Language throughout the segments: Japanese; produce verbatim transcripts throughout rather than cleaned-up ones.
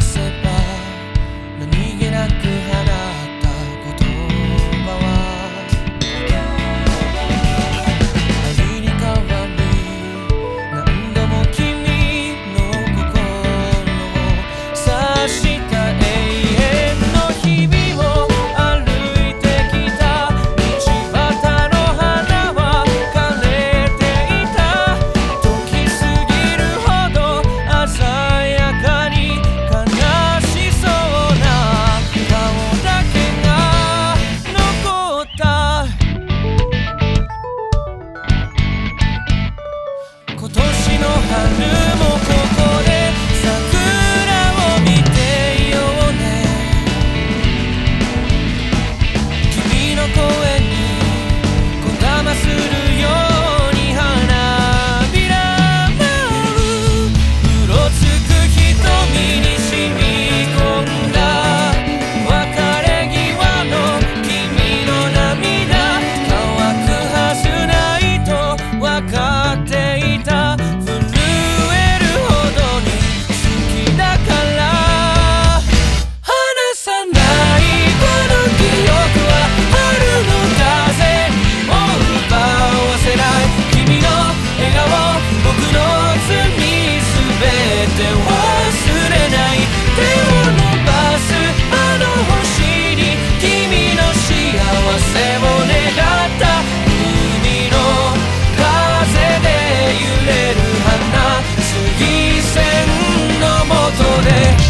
せば何気なく放った言葉は愛に変わり、何度も君の心を察した永遠の日々を歩いてきた。道端の花は枯れていた。時過ぎるほど鮮やかに悲しそうな顔だけが残った。今年の春もここで桜を見ていようね。君の声にこだまするように花びら舞う。うろつく瞳に染み込んだ別れ際の君の涙、乾くはずないと分かっていた。震えるほどに好きだから離さないこの記憶は春の風にも奪わせない。君の笑顔、僕の罪すべて忘れない。手を伸ばすあの星に君の幸せを願った。海の風で揺れる花、水仙の下で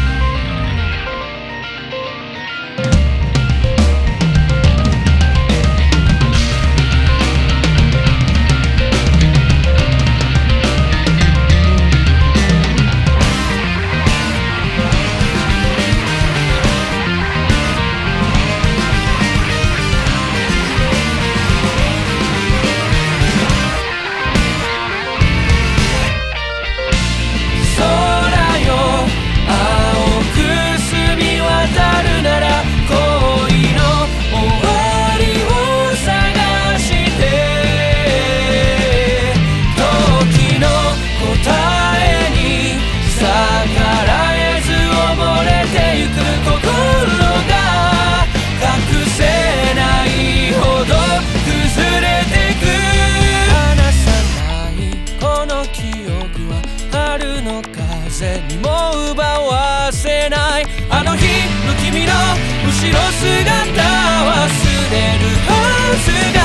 空よ青く澄み渡るなら恋の終わりを探して、時の答えに逆らえず溺れてゆく心が隠せないほど崩れてく。離さないこの記憶は春の風にも奪わせない。あの日の君の後ろ姿忘れるはずが